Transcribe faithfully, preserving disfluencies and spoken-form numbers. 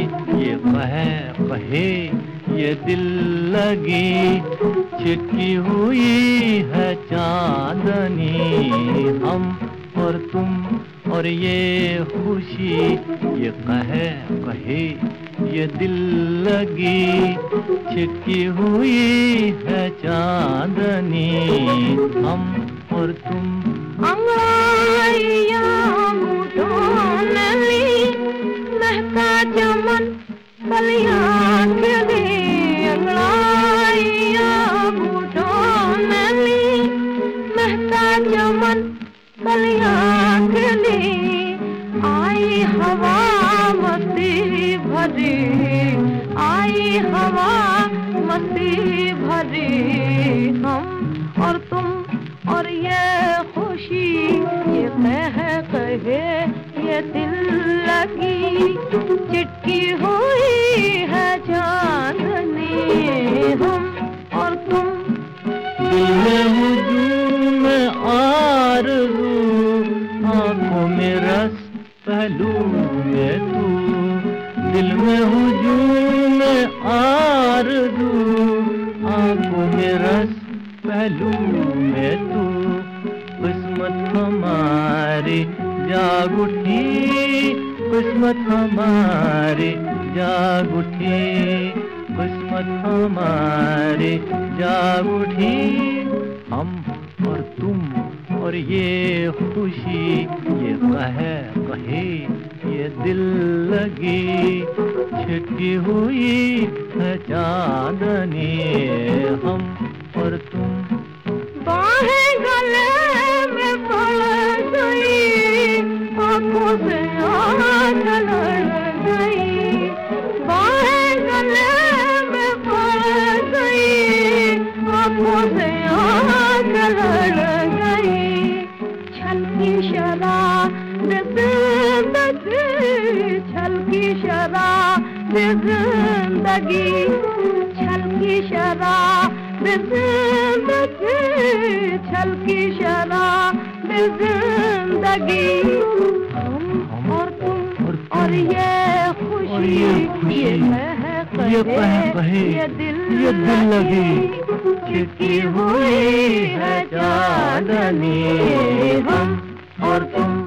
ये कहे कहे ये दिल लगी, छिटकी हुई है चांदनी। हम और तुम और ये खुशी, ये कहे कहे ये दिल लगी, छिटकी हुई है चांदनी। हम और तुम अंगड़ाइयाँ मुठों में ली, महका चमन कलियाँ खिली। अंगड़ाइयाँ मुठों में ली, महका चमन कलियाँ खिली। आई हवा मस्ती भरी, आई हवा मस्ती भरी। हम और तुम और ये खुशी, ये कहे कहे ये दिल लगी, चिटकी हुई है चांदनी। हम और तुम दिल में हुजूम में आरज़ू, आँखों में रस पहलू में तू। दिल में हुजूम में आरज़ू, आँखों में रस पहलू में तू। किस्मत हमारी जाग उठी, किस्मत हमारी जाग उठी, किस्मत हमारी जाग उठी। हम और तुम और ये खुशी, ये कहे कहे ये दिल लगी, छिटकी हुई है चांदनी। हम और तुम बाहें गले में पड़ गई, आँखों से आँख लड़ गई। बाहें गले में पड़ गई, आँखों से आँख लड़ गई। छलकी शराब जिंदगी, छलकी शराब जिंदगी, छलकी शराब जिंदगी, छलकी शराब जिंदगी। हम और तुम और ये खुशी, ये कहे कहे ये दिल लगी, छिटकी हुई है चांदनी। हम और तुम